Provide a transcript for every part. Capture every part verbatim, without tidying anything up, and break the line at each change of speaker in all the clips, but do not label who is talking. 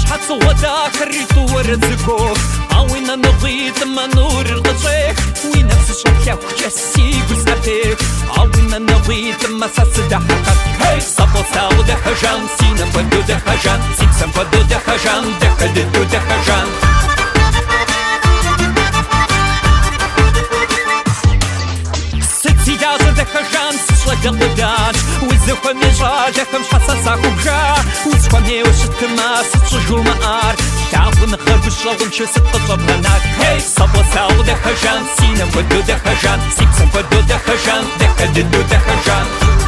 حتى وذاك الريتو ورزقو عوينا نغيط ما نور الغزيك وين نفس الشكل وجسيك وساتيك عوينا نغيط ما ساسد حقك هاي صبو ساو دخجان سينا فدو دخجان سيكسن فدو دخجان دخددو دخجان سيازر دخجان سيشلا دغدان وزخو ميجا دخم حسن ساكو بجا وزخو ميوش التما ستشجو مقار تعبو نخرب الشغل شو ستقطب هناك هاي صبو ساو دخجان سينا فدو دخجان سيكسن فدو دخجان دخددو دخجان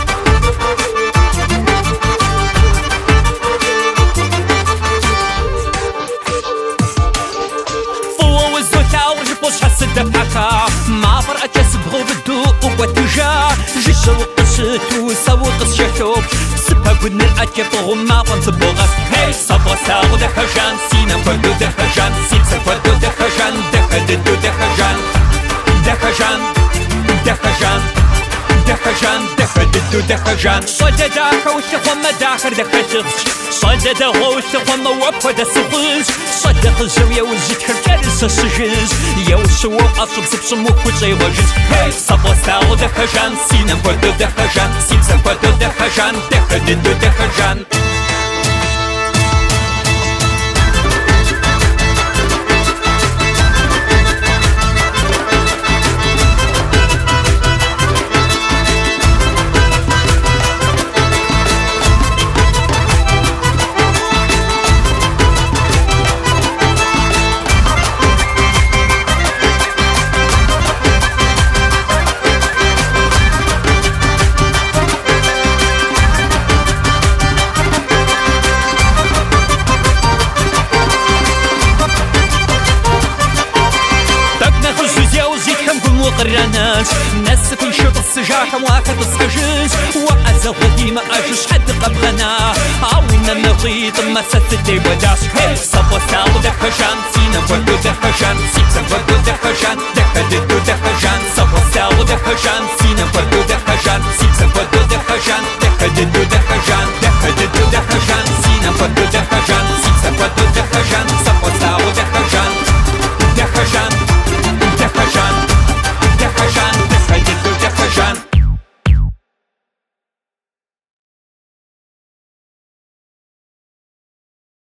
دبحكا ما فرقت يسبغو بدو وبتجا جيش وقصت وسوق الششوب سبها قدنا الأكيب ما فنصبغك هاي صبغ ساغ دخجان سينا فردو دخجان سيكسر فردو دخجان دخددو دخجان دخجان دخجان دخجان دخددو دخجان صدى داخل وشخو ما داخل دخجغش صدى داخل وشخو ما وفو دا سغش صدى خزوية وزيت حركة السجز يوسو أصب سبسم وكوزي وجز هاي صبو ساغ دخجان سينا فردو دخجان سيكسن فردو دخجان دخددو دخجان قراناش ناس كل شوط السجاح واخد السجاج وأزل قديمة أجوش حد قبلنا عاونا نغيط ما ستدي وداش هاي صبو ساو دخجان سينا فردو دخجان سيكسن فردو دخجان دخددو دخجان صبو ساو دخجان سينا فردو دخجان سيكسن فردو دخجان دخددو دخجان دخددو دخجان